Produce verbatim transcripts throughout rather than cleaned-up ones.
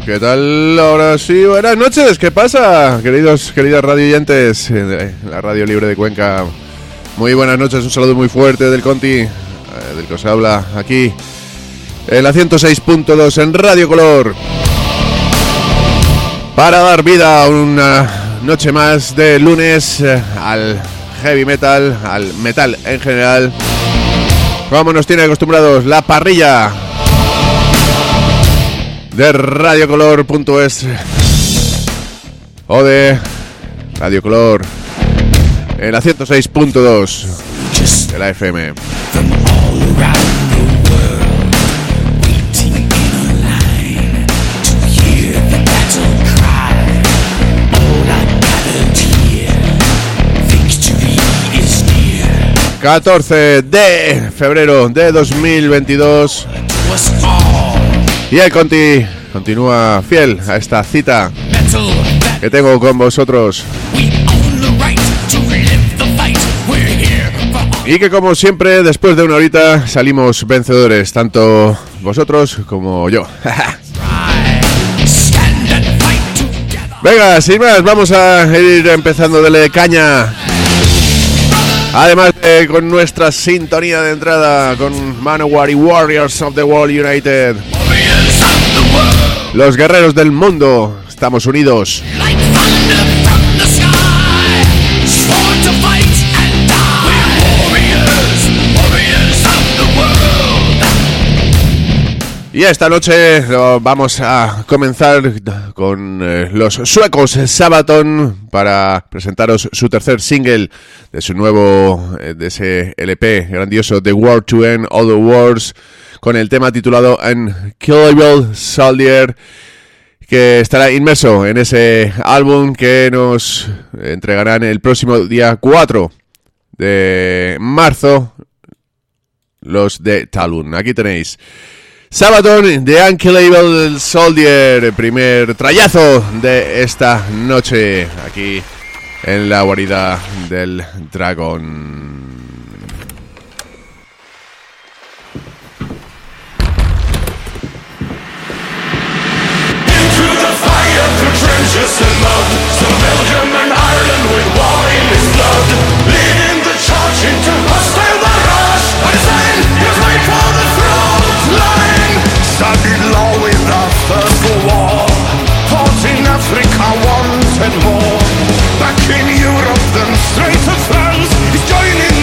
¿Qué tal? Ahora sí, buenas noches. ¿Qué pasa, queridos, queridas radioyentes de la Radio Libre de Cuenca? Muy buenas noches, un saludo muy fuerte del Conti, del que os habla aquí en la ciento seis punto dos en Radio Color, para dar vida a una noche más de lunes al heavy metal, al metal en general, como nos tiene acostumbrados la parrilla de radiocolor punto es o de Radio Color en la ciento seis punto dos de la F M. catorce de febrero de dos mil veintidós. Y el Conti continúa fiel a esta cita que tengo con vosotros. Y que, como siempre, después de una horita salimos vencedores, tanto vosotros como yo. Venga, sin más, vamos a ir empezando de caña. Además de con nuestra sintonía de entrada con Manowar y Warriors of the World United. Los guerreros del mundo, estamos unidos. Y esta noche vamos a comenzar con eh, los suecos Sabaton para presentaros su tercer single de su nuevo, eh, de ese L P grandioso The War to End All the Wars, con el tema titulado Unkillable Soldier, que estará inmerso en ese álbum que nos entregarán el próximo día cuatro de marzo los de Talun. Aquí tenéis Sabaton, The Unkillable Soldier, el primer trayazo de esta noche aquí en la guarida del dragón. Trenches and mud, some Belgium and Ireland with war in his blood, leading the charge into hostile barrage. Partisan, he was made for the front line. Studied law with the First World War, fought in Africa once and more. Back in Europe, then straight to France, he's joining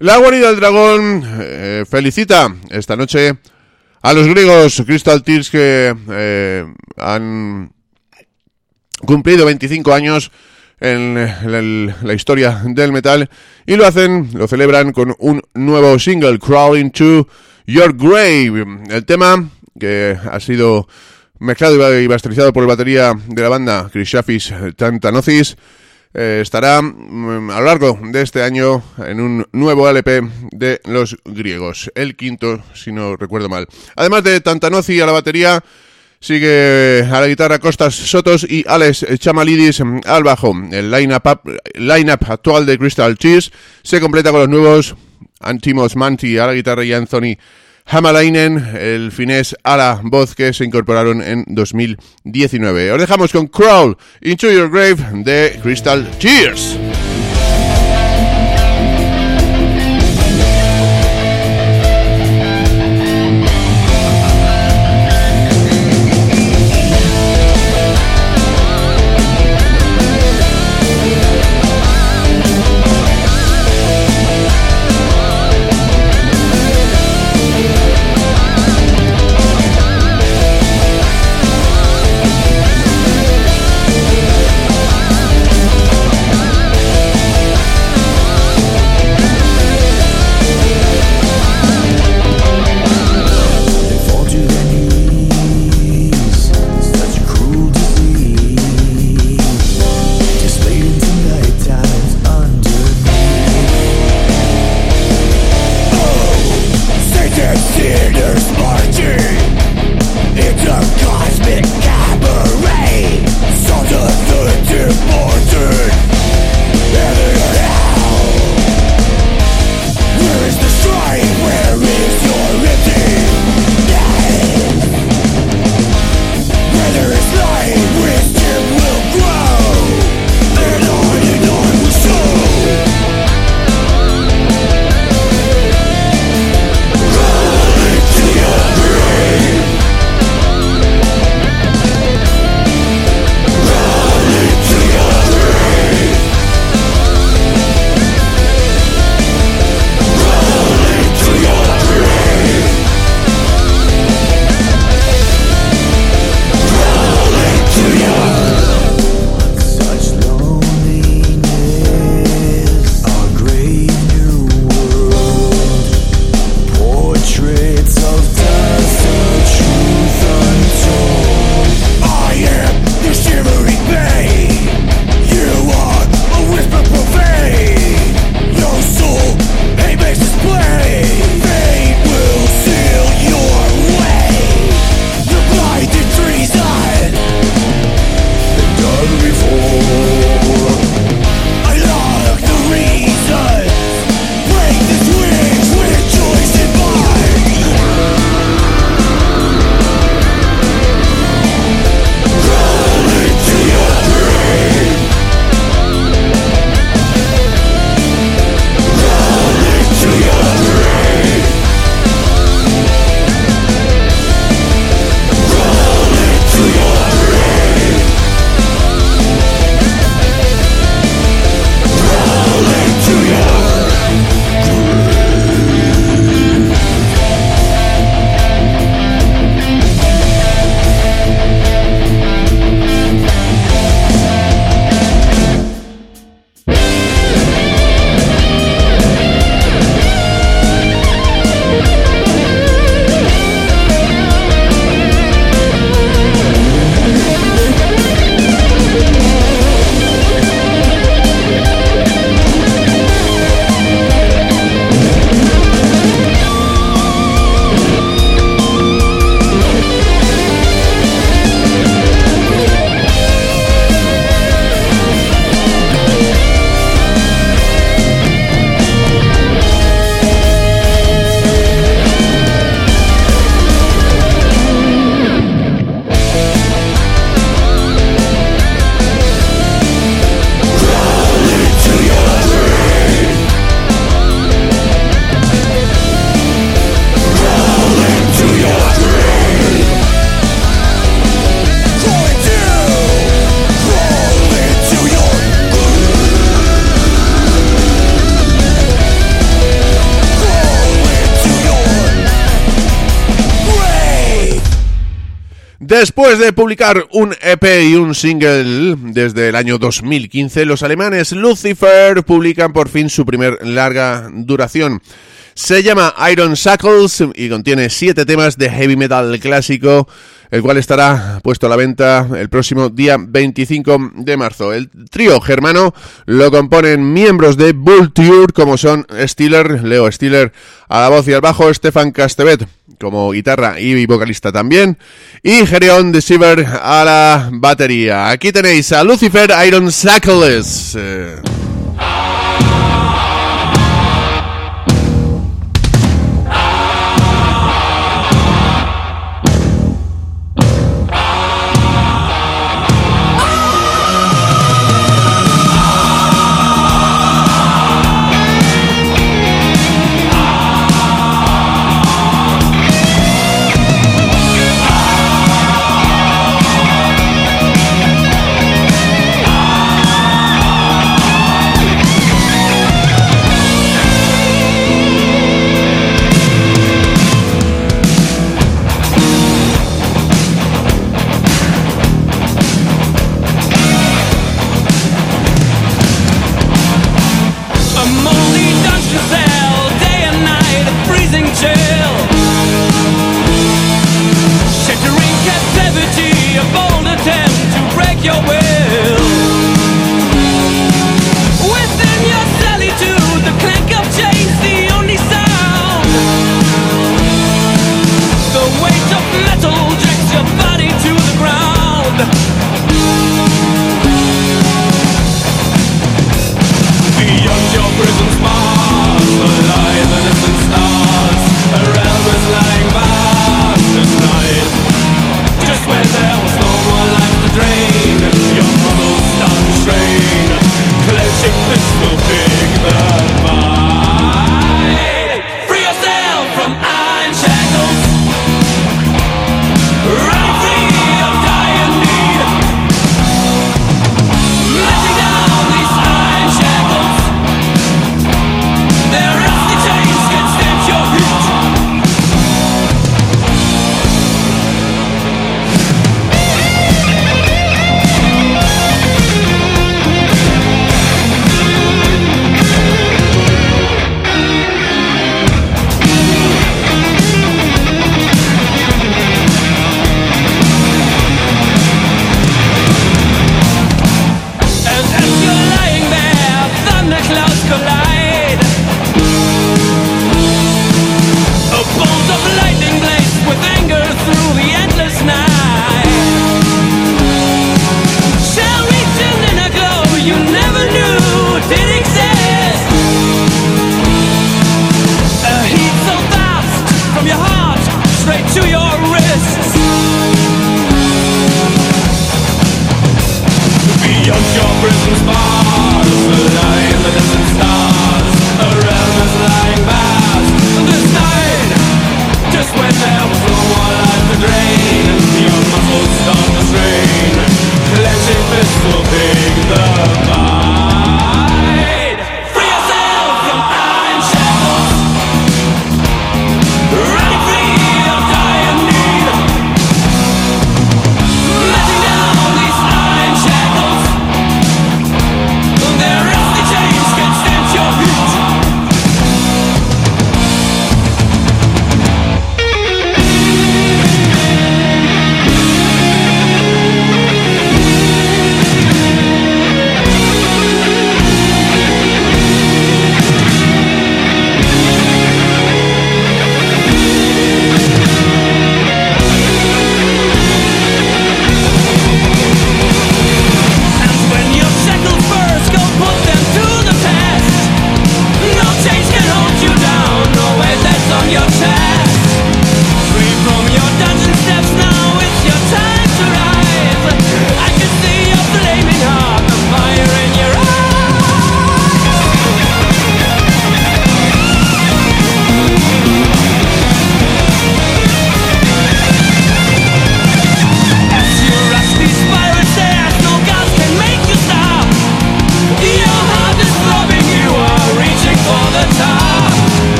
La guarida del dragón eh, felicita esta noche a los griegos Crystal Tears, que eh, han cumplido veinticinco años en el, la historia del metal, y lo hacen, lo celebran con un nuevo single, Crawling to Your Grave. El tema, que ha sido mezclado y masterizado por el batería de la banda Krishafis Tantanothis, eh, estará mm, a lo largo de este año en un nuevo L P de los griegos, el quinto si no recuerdo mal. Además de Tantanothi a la batería, sigue a la guitarra Kostas Sotos y Alex Chamalidis al bajo. El line-up, line-up actual de Crystal Tears se completa con los nuevos Antimos Manti a la guitarra y Anthony Hamalainen, el finés a la voz, que se incorporaron en dos mil diecinueve. Os dejamos con Crawl Into Your Grave de Crystal Tears. Después de publicar un E P y un single desde el año dos mil quince, los alemanes Lucifer publican por fin su primer larga duración. Se llama Iron Shackles y contiene siete temas de heavy metal clásico, el cual estará puesto a la venta el próximo día veinticinco de marzo. El trío germano lo componen miembros de Vulture, como son Stiller, Leo Stiller a la voz y al bajo, Stefan Castevet como guitarra y vocalista también, y Gereon Deceiver a la batería. Aquí tenéis a Lucifer, Iron Shackles. Eh...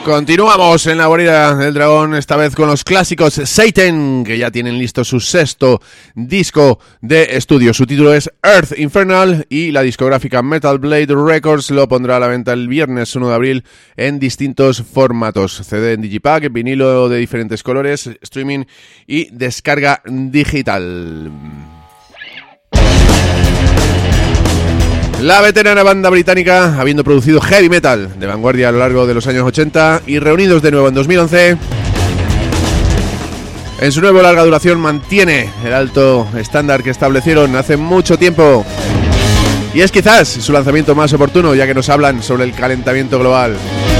Continuamos en la guarida del dragón, esta vez con los clásicos Satan, que ya tienen listo su sexto disco de estudio. Su título es Earth Infernal y la discográfica Metal Blade Records lo pondrá a la venta el viernes uno de abril en distintos formatos: C D en digipack, vinilo de diferentes colores, streaming y descarga digital. La veterana banda británica, habiendo producido heavy metal de vanguardia a lo largo de los años ochenta y reunidos de nuevo en dos mil once, en su nuevo larga duración mantiene el alto estándar que establecieron hace mucho tiempo. Y es quizás su lanzamiento más oportuno, ya que nos hablan sobre el calentamiento global.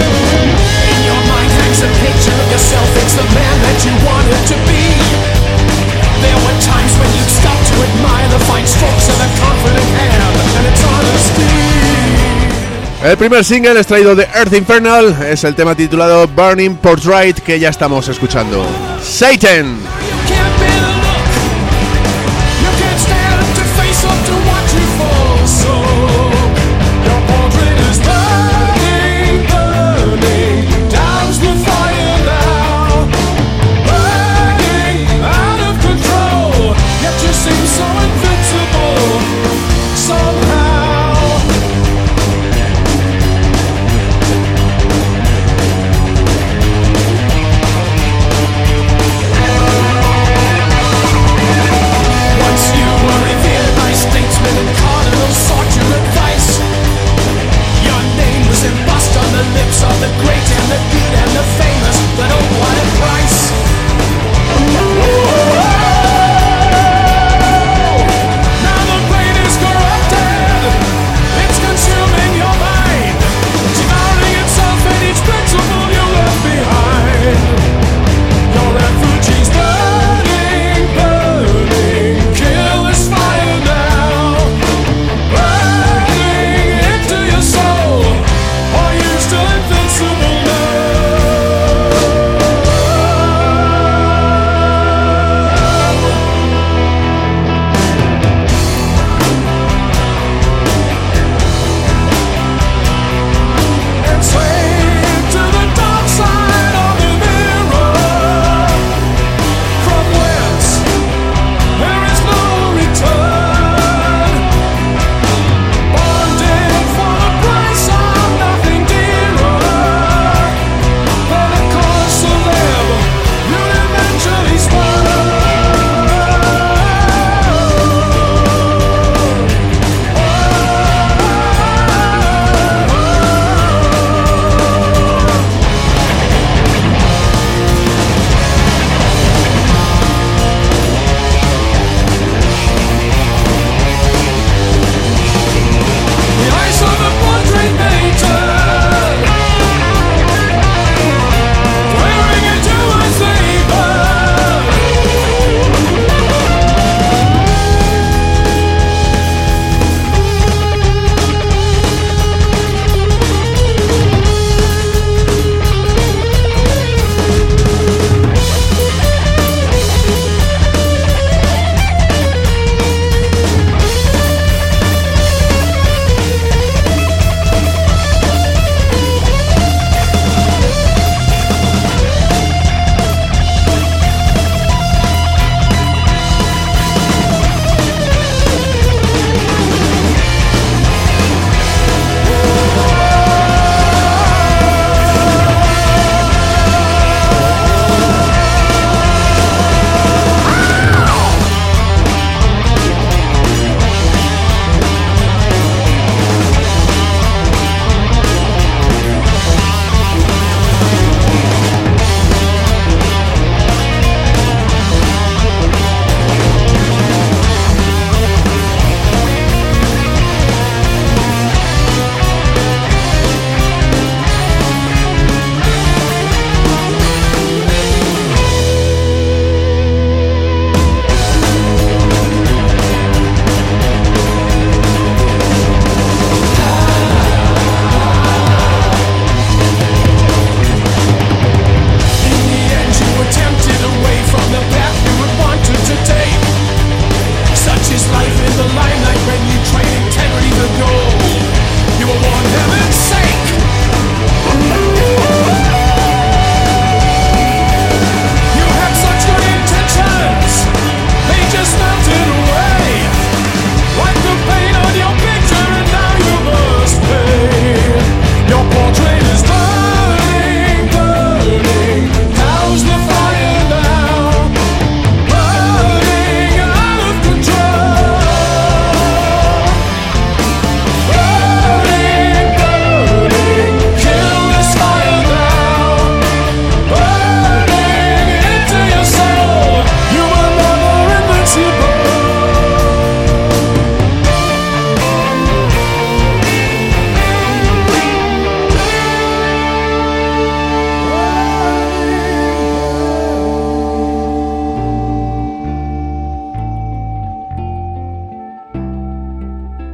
El primer single extraído de Earth Infernal es el tema titulado Burning Portrait, que ya estamos escuchando. Satan. Somehow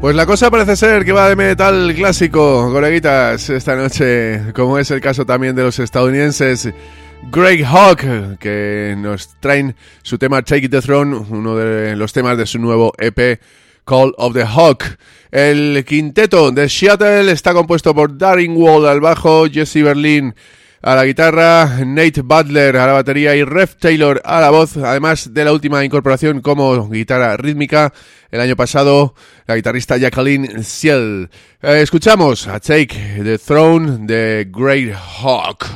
Pues la cosa parece ser que va de metal clásico, coleguitas, esta noche, como es el caso también de los estadounidenses Greyhawk, que nos traen su tema Take the Throne, uno de los temas de su nuevo E P Call of the Hawk. El quinteto de Seattle está compuesto por Darren Wall al bajo, Jesse Berlin a la guitarra, Nate Butler a la batería y Rev Taylor a la voz, además de la última incorporación como guitarra rítmica el año pasado, la guitarrista Jacqueline Ciel. Eh, escuchamos a Take the Throne de Greyhawk.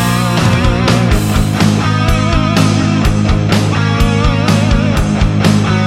Thank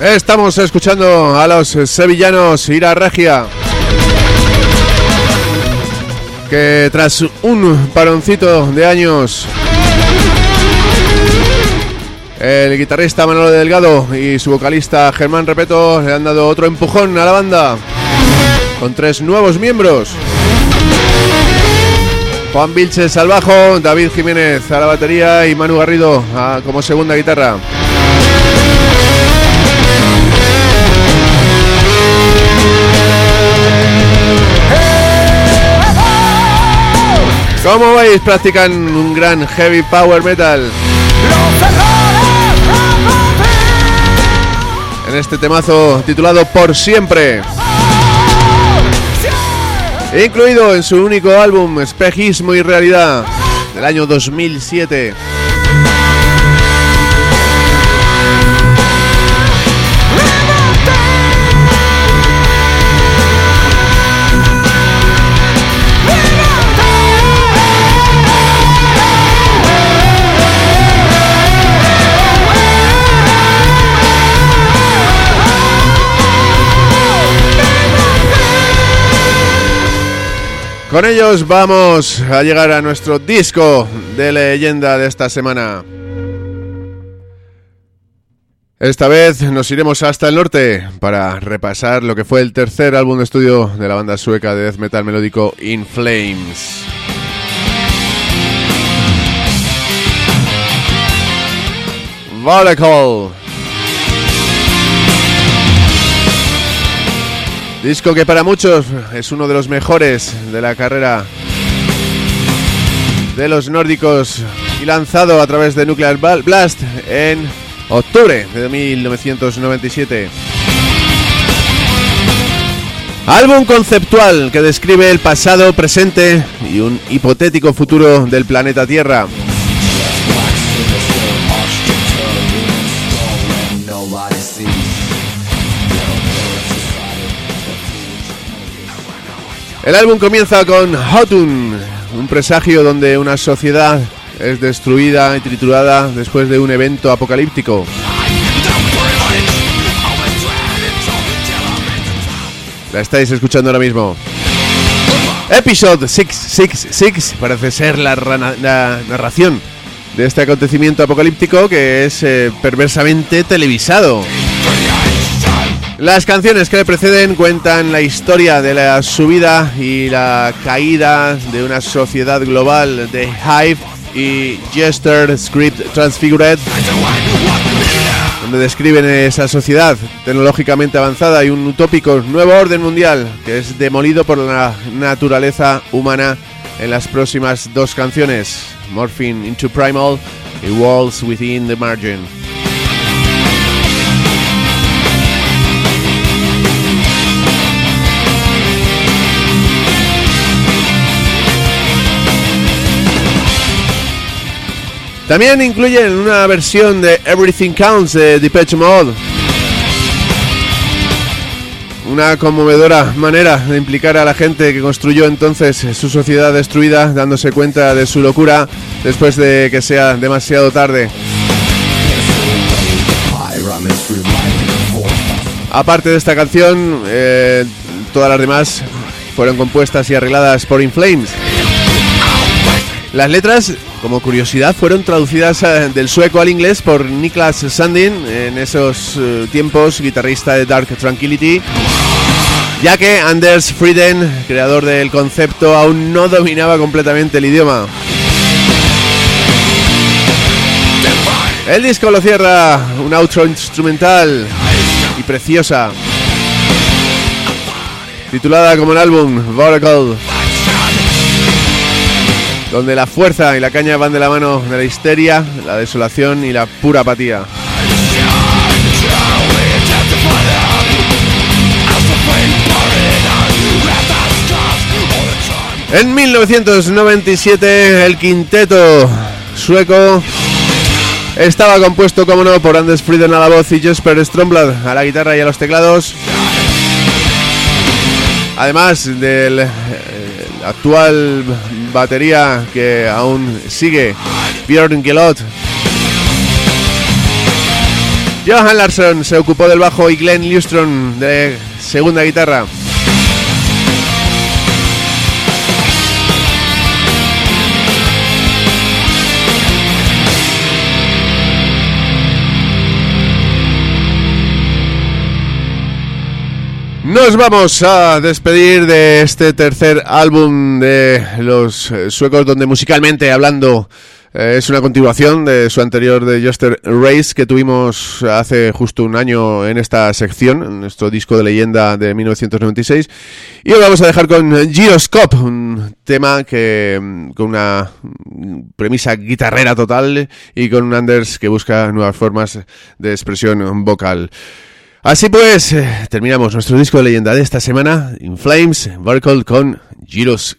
Estamos escuchando a los sevillanos Ira Regia, que tras un paroncito de años, el guitarrista Manolo Delgado y su vocalista Germán Repeto le han dado otro empujón a la banda con tres nuevos miembros: Juan Vilches al bajo, David Jiménez a la batería y Manu Garrido a, como segunda guitarra. Como veis, practican un gran heavy power metal en este temazo titulado Por Siempre, incluido en su único álbum Espejismo y Realidad del año dos mil siete. Con ellos vamos a llegar a nuestro disco de leyenda de esta semana. Esta vez nos iremos hasta el norte para repasar lo que fue el tercer álbum de estudio de la banda sueca de death metal melódico In Flames. Volacol. Disco que para muchos es uno de los mejores de la carrera de los nórdicos y lanzado a través de Nuclear Blast en octubre de mil novecientos noventa y siete. Álbum conceptual que describe el pasado, presente y un hipotético futuro del planeta Tierra. El álbum comienza con Hotun, un presagio donde una sociedad es destruida y triturada después de un evento apocalíptico. La estáis escuchando ahora mismo. Episode seiscientos sesenta y seis parece ser la, rana, la narración de este acontecimiento apocalíptico que es eh, perversamente televisado. Las canciones que le preceden cuentan la historia de la subida y la caída de una sociedad global de Hive y Jester Script Transfigured, donde describen esa sociedad tecnológicamente avanzada y un utópico nuevo orden mundial que es demolido por la naturaleza humana en las próximas dos canciones, Morphing into Primal y Walls Within the Margin. También incluyen una versión de Everything Counts de Depeche Mode. Una conmovedora manera de implicar a la gente que construyó entonces su sociedad destruida, dándose cuenta de su locura después de que sea demasiado tarde. Aparte de esta canción, eh, todas las demás fueron compuestas y arregladas por In Flames. Las letras, como curiosidad, fueron traducidas del sueco al inglés por Niklas Sandin, en esos uh, tiempos guitarrista de Dark Tranquillity, ya que Anders Frieden, creador del concepto, aún no dominaba completamente el idioma. El disco lo cierra un outro instrumental y preciosa, titulada como el álbum Volacol, donde la fuerza y la caña van de la mano de la histeria, la desolación y la pura apatía. En mil novecientos noventa y siete el quinteto sueco estaba compuesto, como no, por Anders Frieden a la voz y Jesper Stromblad a la guitarra y a los teclados, además del eh, actual batería que aún sigue, Björn Gelot, Johan Larsson se ocupó del bajo y Glenn Lustron de segunda guitarra. Nos vamos a despedir de este tercer álbum de los suecos, donde musicalmente hablando eh, es una continuación de su anterior, de Gösta Race, que tuvimos hace justo un año en esta sección, en nuestro disco de leyenda de mil novecientos noventa y seis. Y hoy vamos a dejar con Gyroscope, un tema que con una premisa guitarrera total y con un Anders que busca nuevas formas de expresión vocal. Así pues, eh, terminamos nuestro disco de leyenda de esta semana, In Flames, Vocal, con Gyroscope.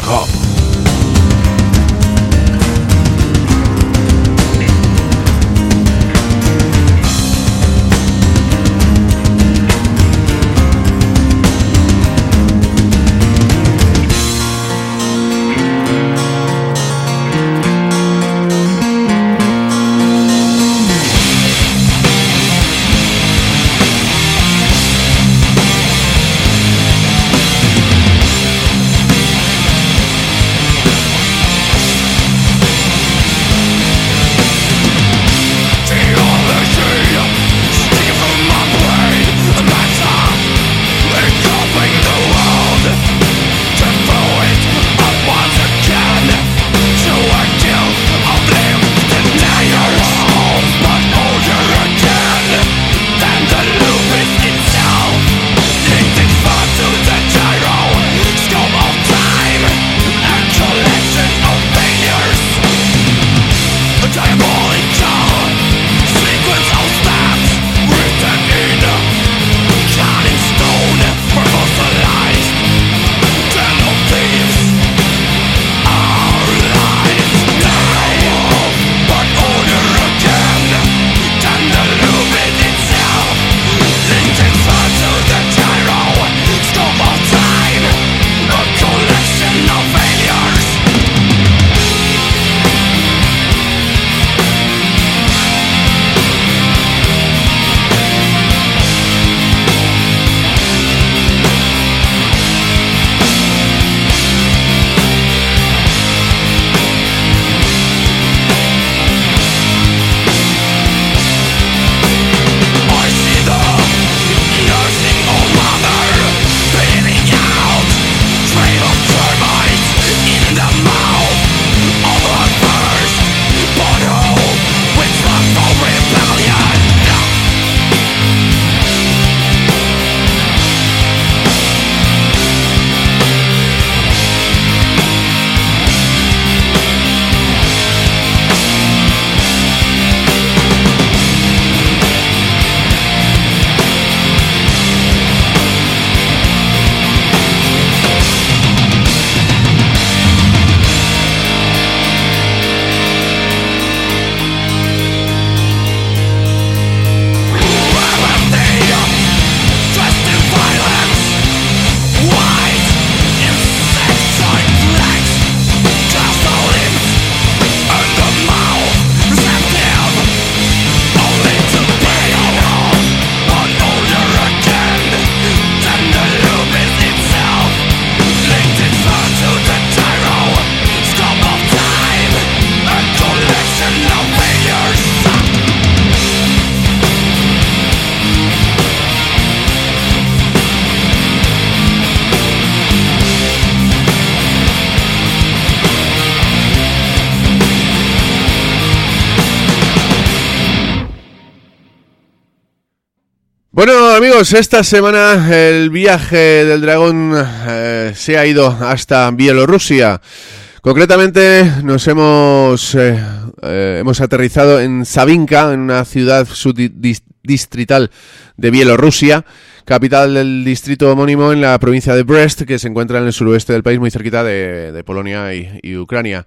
Bueno, amigos, esta semana el viaje del dragón eh, se ha ido hasta Bielorrusia. Concretamente nos hemos eh, eh, hemos aterrizado en Savinka, en una ciudad subdistrital de Bielorrusia, capital del distrito homónimo en la provincia de Brest, que se encuentra en el suroeste del país, muy cerquita de, de Polonia y, y Ucrania.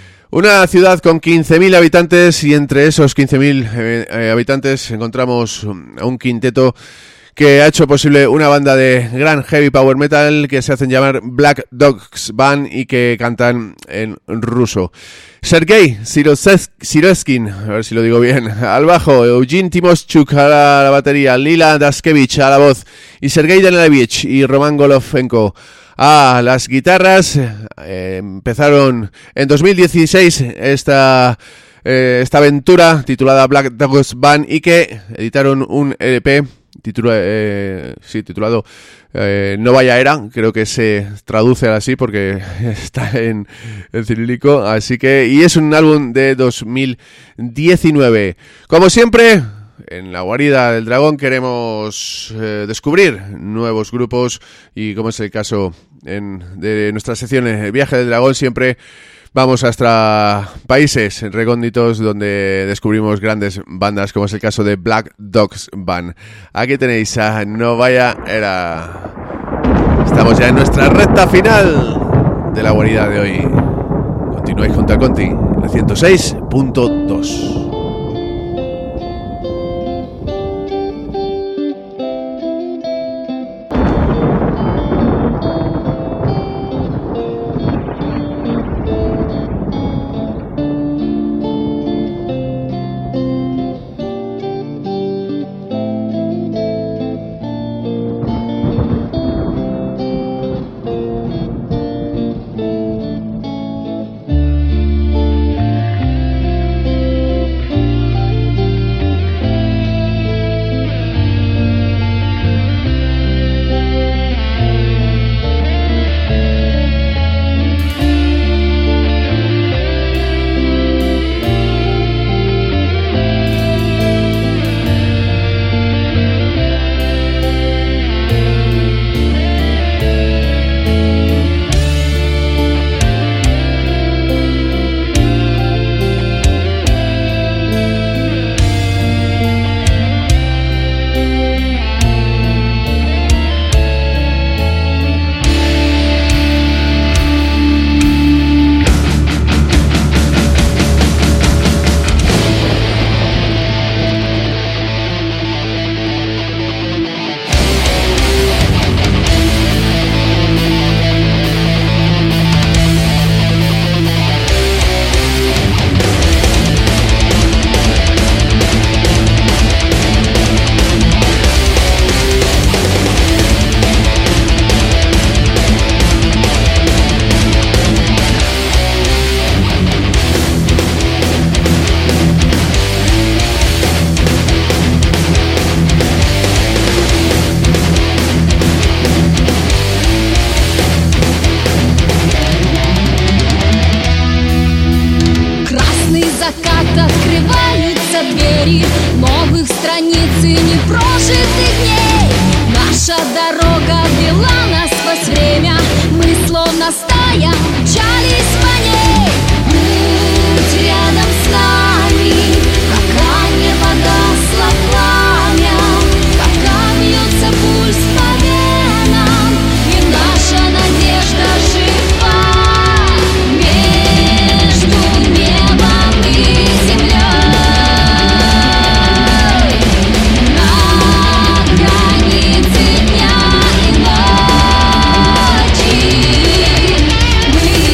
Una ciudad con quince mil habitantes, y entre esos quince mil eh, eh, habitantes encontramos a un quinteto que ha hecho posible una banda de gran heavy power metal que se hacen llamar Black Dogs Band y que cantan en ruso. Sergei Siroskin, a ver si lo digo bien, al bajo, Eugene Timoschuk a la, la batería, Lila Daskevich a la voz y Sergei Danilevich y Roman Golovchenko a las guitarras. Eh, empezaron en dos mil dieciséis esta, eh, esta aventura titulada Black Dogs Band y que editaron un E P titula, eh, sí, titulado eh, No Vaya Era, creo que se traduce así porque está en, en cirílico, así que, y es un álbum de dos mil diecinueve. Como siempre, en la guarida del dragón queremos eh, descubrir nuevos grupos y, como es el caso en, de nuestra sección El Viaje del Dragón, siempre vamos hasta países recónditos donde descubrimos grandes bandas, como es el caso de Black Dogs Band. Aquí tenéis a No Vaya Era. Estamos ya en nuestra recta final de la guarida de hoy. Continuáis junto a Conti, el ciento seis punto dos. We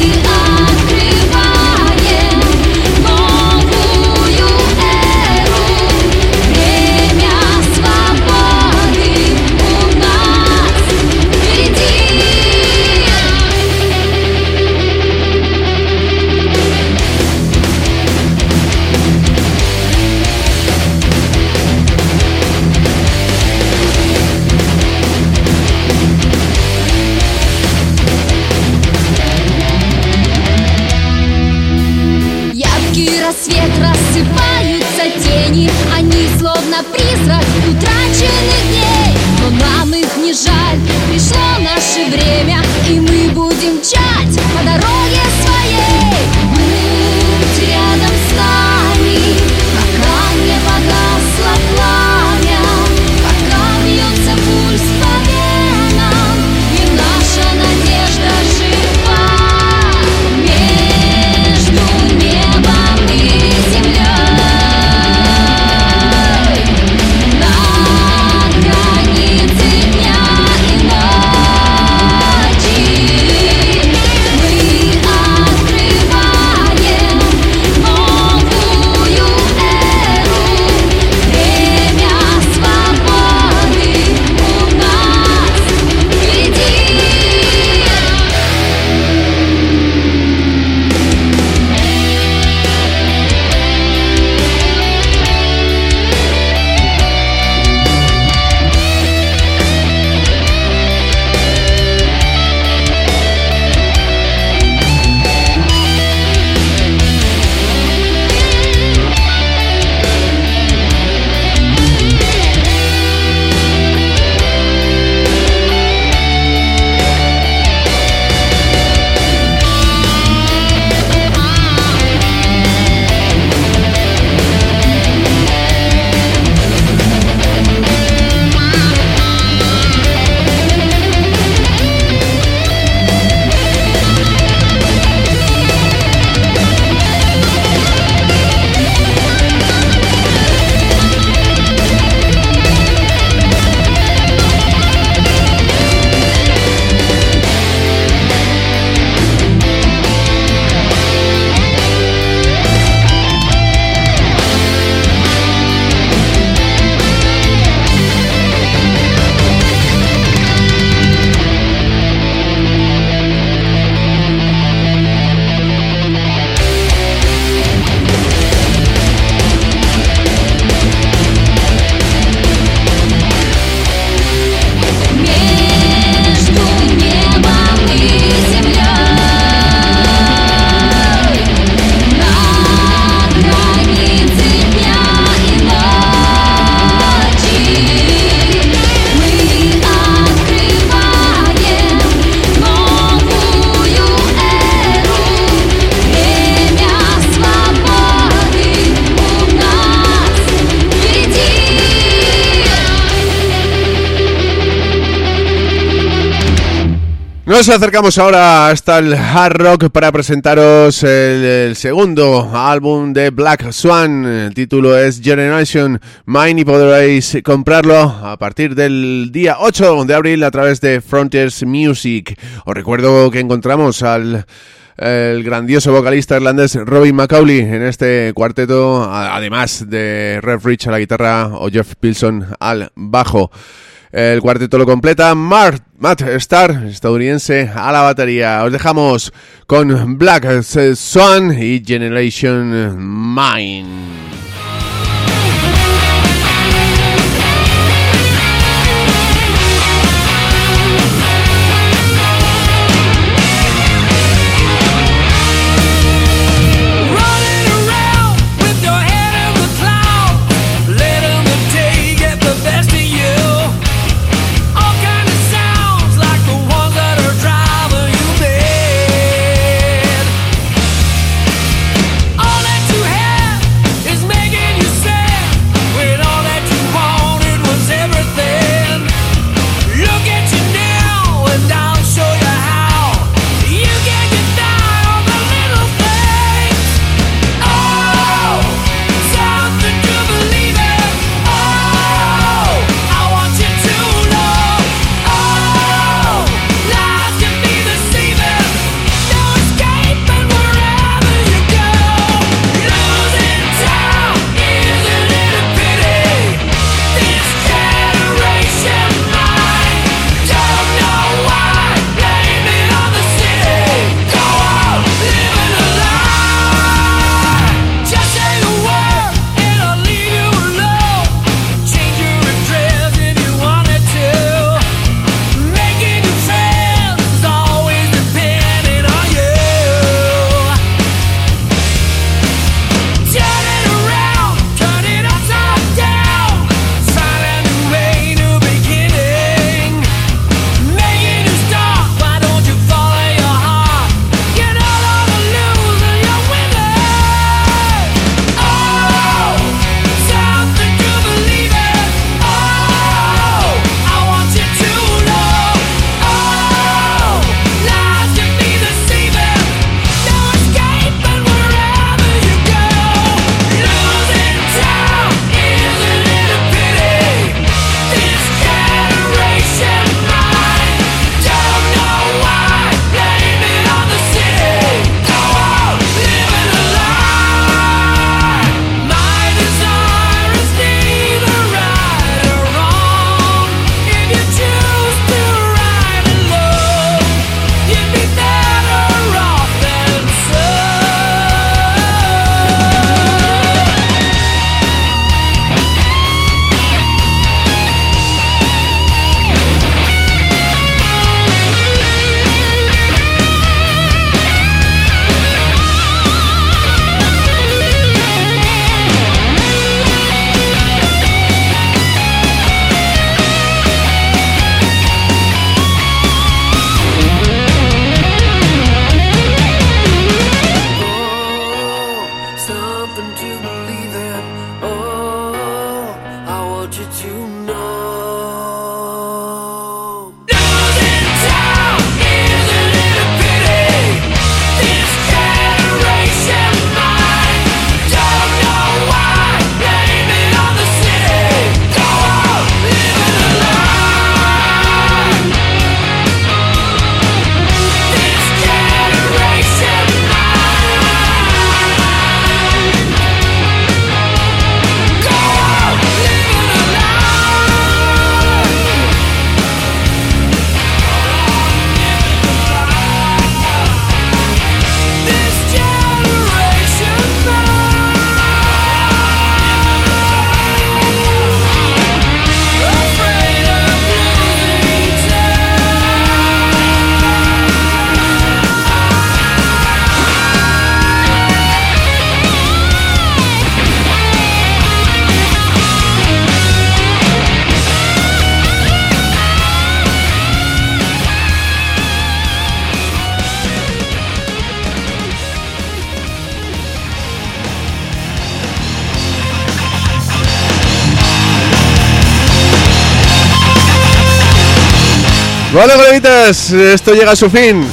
Nos acercamos ahora hasta el hard rock para presentaros el, el segundo álbum de Black Swan. El título es Generation Mine y podréis comprarlo a partir del día ocho de abril a través de Frontiers Music. Os recuerdo que encontramos al el grandioso vocalista irlandés Robin McAuley en este cuarteto, además de Rev Rich a la guitarra o Jeff Pilson al bajo. El cuarteto lo completa Mark, Matt Starr, estadounidense, a la batería. Os dejamos con Black Swan y Generation Mine. Make Bueno, coleguitas, esto llega a su fin.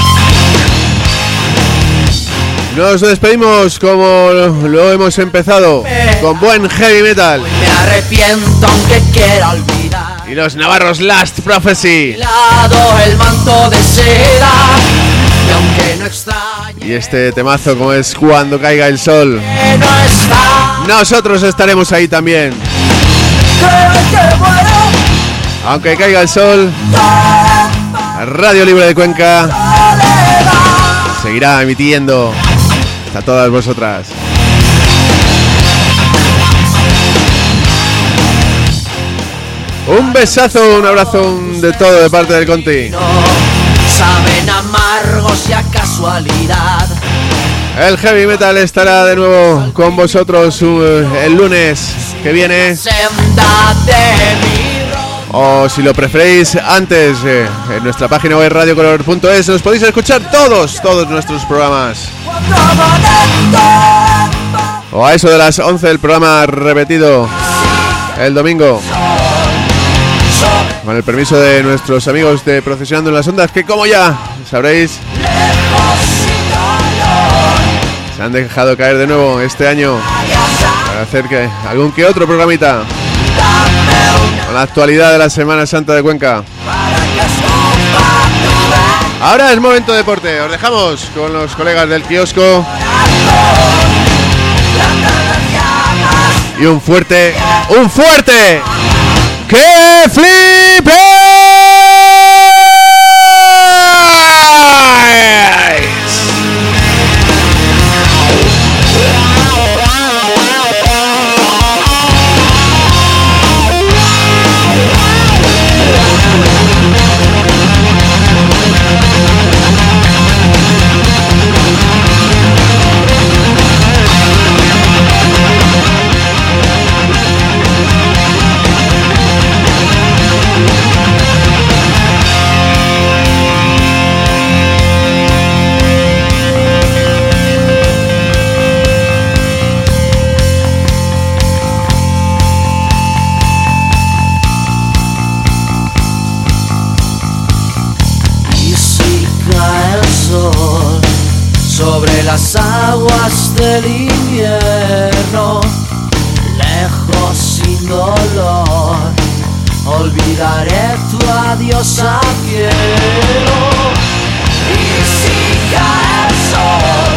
Nos despedimos como lo hemos empezado, con buen heavy metal. Me arrepiento aunque quiera olvidar. Y los navarros Last Prophecy. Lado el manto de seda. Y aunque no extrañe. Y este temazo como es Cuando caiga el sol. Que no está. Nosotros estaremos ahí también. Creo que muero. Aunque caiga el sol, Radio Libre de Cuenca seguirá emitiendo a todas vosotras. Un besazo, un abrazo de todo de parte del Conti. Saben amargos y a casualidad. El heavy metal estará de nuevo con vosotros uh, el lunes que viene. Senda de mi O si lo preferéis antes, eh, en nuestra página web radio color punto es os podéis escuchar todos, todos nuestros programas. O a eso de las once el programa repetido el domingo. Con el permiso de nuestros amigos de Procesionando en las Ondas, que como ya sabréis, se han dejado caer de nuevo este año para hacer que algún que otro programita con la actualidad de la Semana Santa de Cuenca. Ahora es momento de deporte. Os dejamos con los colegas del kiosco. Y un fuerte, un fuerte ¡que flipe! Sobre las aguas del invierno, lejos sin dolor, olvidaré tu adiós al cielo. Y si cae el sol